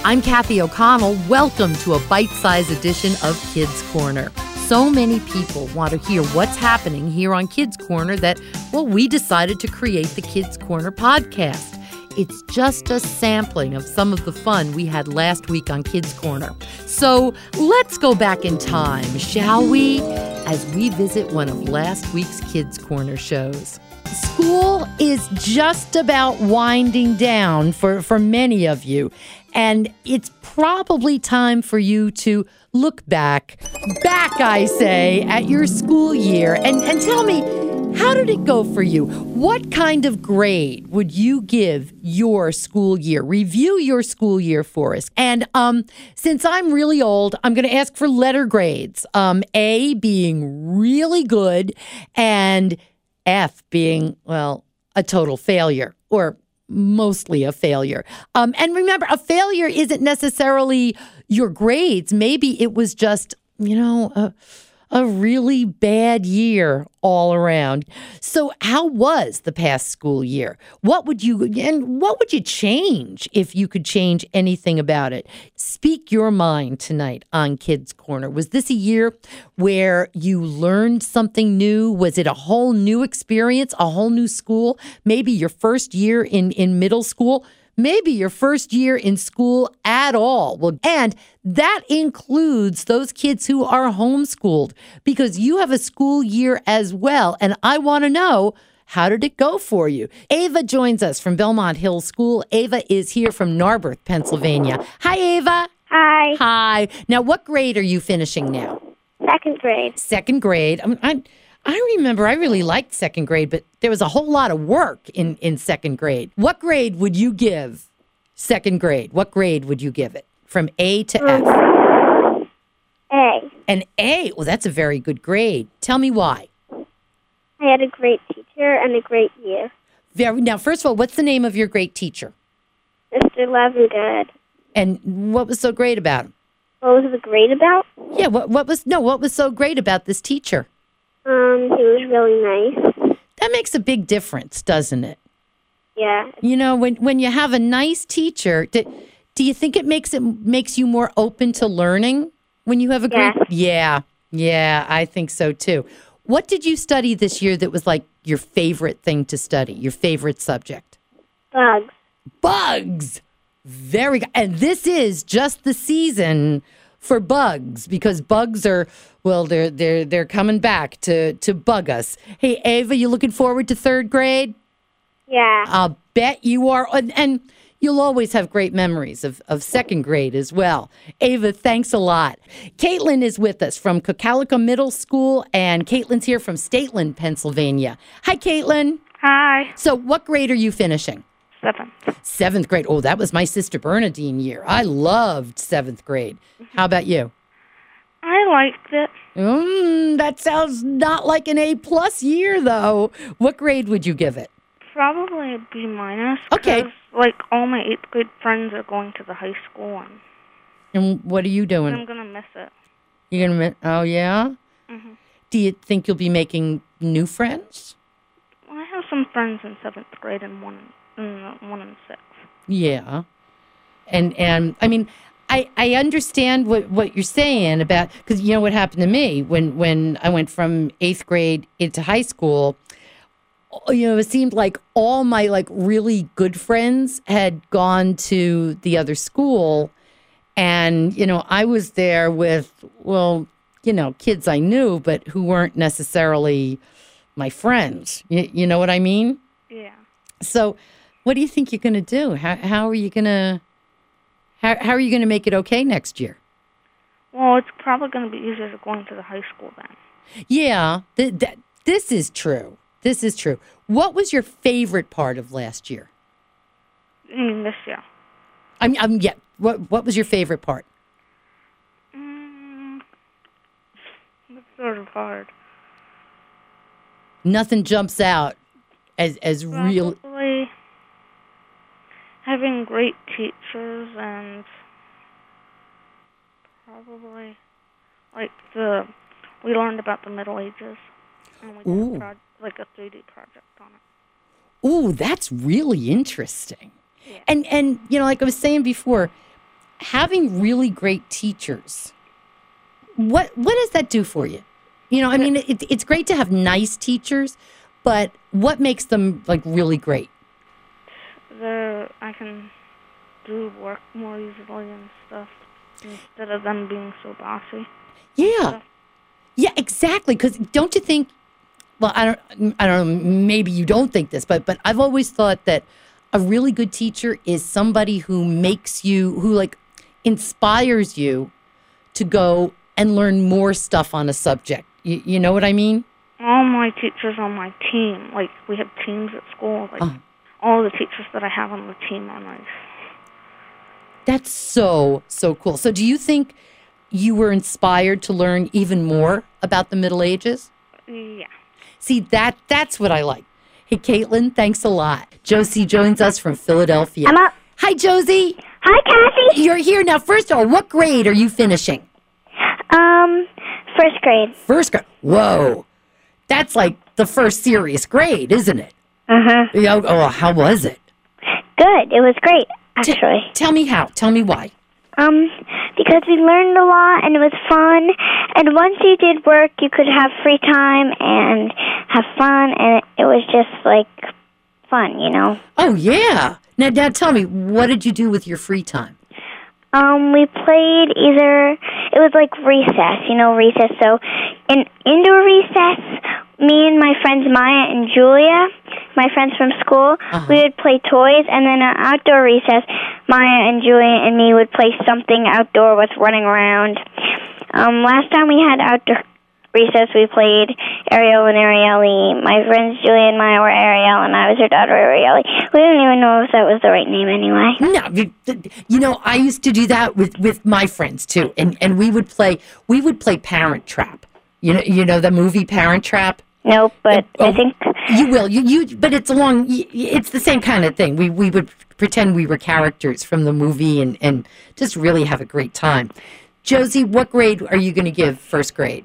I'm Kathy O'Connell. Welcome to a bite-sized edition of Kids Corner. So many people want to hear what's happening here on Kids Corner that, we decided to create the Kids Corner podcast. It's just a sampling of some of the fun we had last week on Kids Corner. So let's go back in time, shall we? As we visit one of last week's Kids Corner shows. School is just about winding down for many of you. And it's probably time for you to look back, I say, at your school year and tell me, how did it go for you? What kind of grade would you give your school year? Review your school year for us. And since I'm really old, I'm going to ask for letter grades. A being really good and F being, a total failure or mostly a failure. And remember, a failure isn't necessarily your grades. Maybe it was just, a really bad year all around. So how was the past school year? What would you change if you could change anything about it? Speak your mind tonight on Kids Corner. Was this a year where you learned something new? Was it a whole new experience, a whole new school? Maybe your first year in middle school? Maybe your first year in school at all. And that includes those kids who are homeschooled because you have a school year as well. And I want to know, how did it go for you? Ava joins us from Belmont Hill School. Ava is here from Narberth, Pennsylvania. Hi, Ava. Hi. Hi. Now, what grade are you finishing now? Second grade. Second grade. I remember I really liked second grade, but there was a whole lot of work in second grade. What grade would you give second grade? What grade would you give it from A to F? A. An A? Well, that's a very good grade. Tell me why. I had a great teacher and a great year. Now, first of all, what's the name of your great teacher? Mr. Levengood. And what was so great about him? What was the grade about? Yeah, what was so great about this teacher? He was really nice. That makes a big difference, doesn't it? Yeah. When you have a nice teacher, do you think it makes you more open to learning when you have a great? Yes. Yeah, I think so too. What did you study this year that was like your favorite thing to study, your favorite subject? Bugs. Bugs. Very good. And this is just the season for bugs because bugs are, they're coming back to bug us. Hey, Ava, you looking forward to third grade? Yeah. I'll bet you are. And you'll always have great memories of second grade as well. Ava, thanks a lot. Caitlin is with us from Cocalico Middle School, and Caitlin's here from Stateland, Pennsylvania. Hi, Caitlin. Hi. So what grade are you finishing? Seventh grade. Oh, that was my sister Bernadine year. I loved seventh grade. How about you? I liked it. That sounds not like an A+ year, though. What grade would you give it? Probably a B-. Okay. All my 8th grade friends are going to the high school. And what are you doing? I'm going to miss it. You're going to miss? Oh, yeah? Mm-hmm. Do you think you'll be making new friends? Well, I have some friends in 7th grade and one in 6th. Yeah. And I mean, I understand what you're saying about, because you know what happened to me when I went from 8th grade into high school. It seemed like all my really good friends had gone to the other school, and I was there with kids I knew but who weren't necessarily my friends. You know what I mean? Yeah. So, what do you think you're going to do? How are you going to make it okay next year? Well, it's probably going to be easier going to the high school then. Yeah, this is true. This is true. What was your favorite part of last year? This year. Yeah. What was your favorite part? It's sort of hard. Nothing jumps out as real. Probably having great teachers and probably we learned about the Middle Ages and we did a 3D project on it. Ooh, that's really interesting. Yeah. And like I was saying before, having really great teachers, what does that do for you? You know, I mean, it's great to have nice teachers, but what makes them like really great? I can do work more easily and stuff instead of them being so bossy. Yeah. Yeah, exactly. Because don't you think, well, I don't know, maybe you don't think this, but I've always thought that a really good teacher is somebody who like inspires you to go and learn more stuff on a subject. You know what I mean? All my teachers on my team, like we have teams at school, like all the teachers that I have on the team are nice. That's so cool. So do you think you were inspired to learn even more about the Middle Ages? Yeah. See, that's what I like. Hey, Caitlin, thanks a lot. Josie joins us from Philadelphia. I'm up. Hi, Josie. Hi, Cassie. You're here now. First of all, what grade are you finishing? First grade. First grade. Whoa. That's like the first serious grade, isn't it? Uh-huh. Oh, how was it? Good. It was great, actually. Tell me how. Tell me why. Because we learned a lot and it was fun. And once you did work, you could have free time and have fun. And it was just like fun, you know? Oh, yeah. Now tell me, what did you do with your free time? We played it was like recess, recess. So in indoor recess, me and my friends Maya and Julia, my friends from school, we would play toys. And then at outdoor recess, Maya and Julia and me would play something outdoor with running around. Last time we had outdoor recess, we played Ariel and Arielle. My friends Julia and Maya were Ariel, and I was her daughter Arielle. We didn't even know if that was the right name anyway. No, I used to do that with my friends too, and we would play Parent Trap. You know the movie Parent Trap. Nope, but I think you will. But it's it's the same kind of thing. We would pretend we were characters from the movie and just really have a great time. Josie, what grade are you going to give first grade?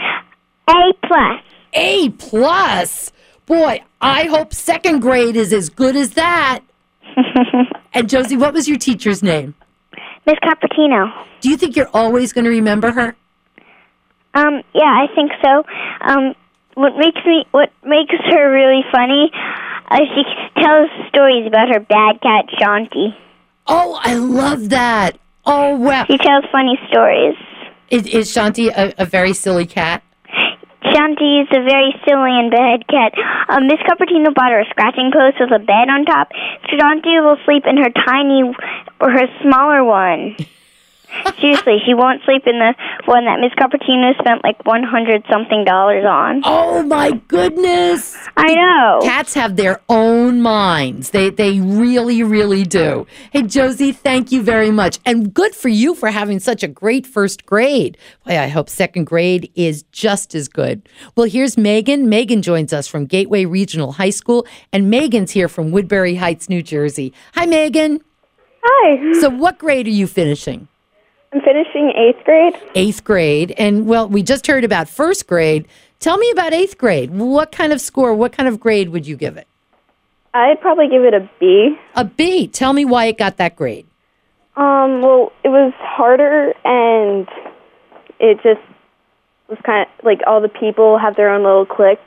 A+. A+? Boy, I hope second grade is as good as that. And Josie, what was your teacher's name? Miss Capertino. Do you think you're always going to remember her? Yeah, I think so. What makes her really funny, she tells stories about her bad cat, Shanti. Oh, I love that. Oh, wow. She tells funny stories. Is Shanti a very silly cat? Shanti is a very silly and bad cat. Miss Cupertino bought her a scratching post with a bed on top. Shanti will sleep in her smaller one. Seriously, she won't sleep in the one that Miss Cupertino spent like $100-something on. Oh my goodness! I know. Cats have their own minds. They really, really do. Hey, Josie, thank you very much. And good for you for having such a great first grade. Boy, I hope second grade is just as good. Well, here's Megan. Megan joins us from Gateway Regional High School, and Megan's here from Woodbury Heights, New Jersey. Hi, Megan. Hi. So what grade are you finishing? I'm finishing 8th grade. 8th grade. And, well, we just heard about first grade. Tell me about 8th grade. What kind of score, what kind of grade would you give it? I'd probably give it a B. A B. Tell me why it got that grade. Well, it was harder, and it just was kind of like all the people have their own little cliques.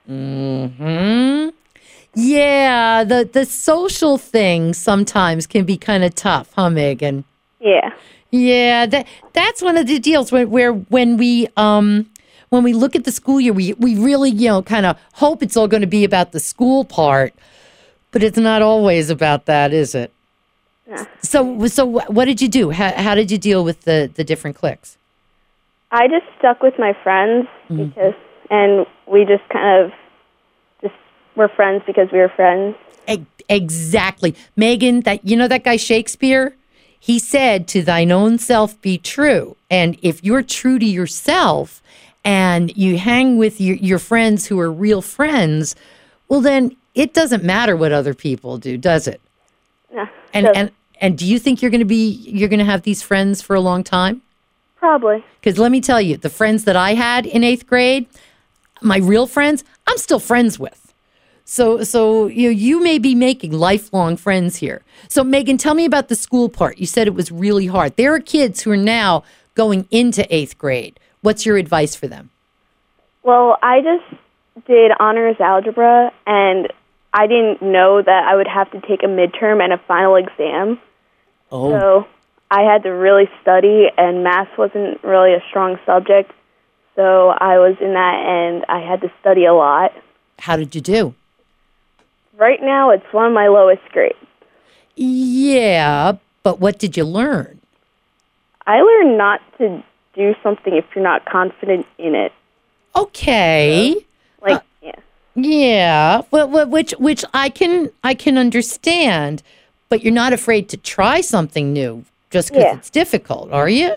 Mm-hmm. Yeah, the social thing sometimes can be kind of tough, huh, Megan? Yeah. Yeah, that's one of the deals when we look at the school year, we really, kind of hope it's all going to be about the school part, but it's not always about that, is it? Yeah. So what did you do? How did you deal with the different cliques? I just stuck with my friends and we just kind of just were friends because we were friends. Exactly. Megan, that guy Shakespeare? He said, "To thine own self be true." And if you're true to yourself and you hang with your friends who are real friends, well, then it doesn't matter what other people do, does it? Yeah. And do you think you're going to have these friends for a long time? Probably. Because let me tell you, the friends that I had in 8th grade, my real friends, I'm still friends with. So you may be making lifelong friends here. So Megan, tell me about the school part. You said it was really hard. There are kids who are now going into 8th grade. What's your advice for them? Well, I just did honors algebra, and I didn't know that I would have to take a midterm and a final exam. Oh. So I had to really study, and math wasn't really a strong subject. So I was in that, and I had to study a lot. How did you do? Right now, it's one of my lowest grades. Yeah, but what did you learn? I learned not to do something if you're not confident in it. Okay. Yeah. Yeah, well, which I can understand, but you're not afraid to try something new just because it's difficult, are you?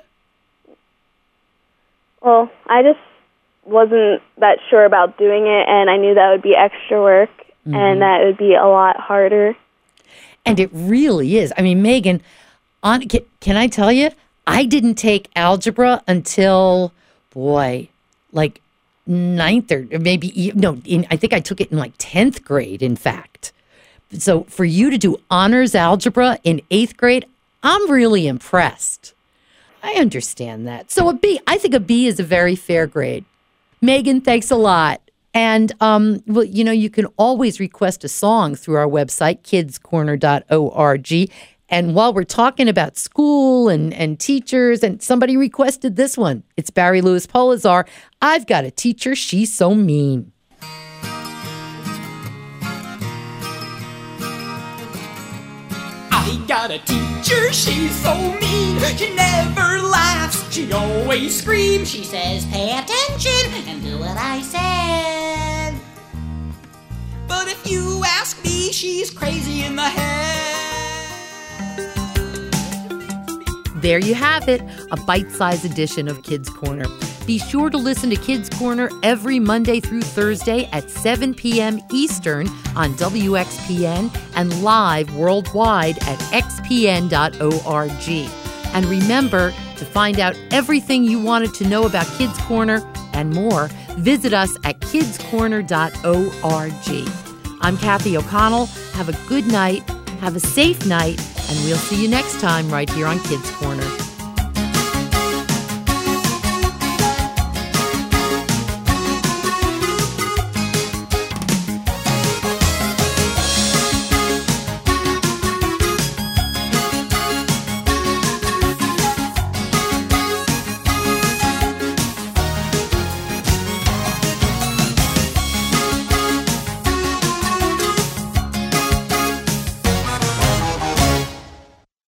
Well, I just wasn't that sure about doing it, and I knew that would be extra work and that it would be a lot harder. And it really is. I mean, Megan, can I tell you, I didn't take algebra until, like 9th or maybe, I think I took it in like 10th grade, in fact. So for you to do honors algebra in 8th grade, I'm really impressed. I understand that. So I think a B is a very fair grade. Megan, thanks a lot. And, you can always request a song through our website, kidscorner.org. And while we're talking about school and teachers, and somebody requested this one, it's Barry Lewis Polazar. I've got a teacher, she's so mean. I got a teacher, she's so mean. She never laughs, she always screams. She says, pay attention and do what I said. But if you ask me, she's crazy in the head. There you have it, a bite-sized edition of Kids Corner. Be sure to listen to Kids Corner every Monday through Thursday at 7 p.m. Eastern on WXPN and live worldwide at xpn.org. And remember, to find out everything you wanted to know about Kids Corner and more, visit us at kidscorner.org. I'm Kathy O'Connell. Have a good night, have a safe night, and we'll see you next time right here on Kids Corner.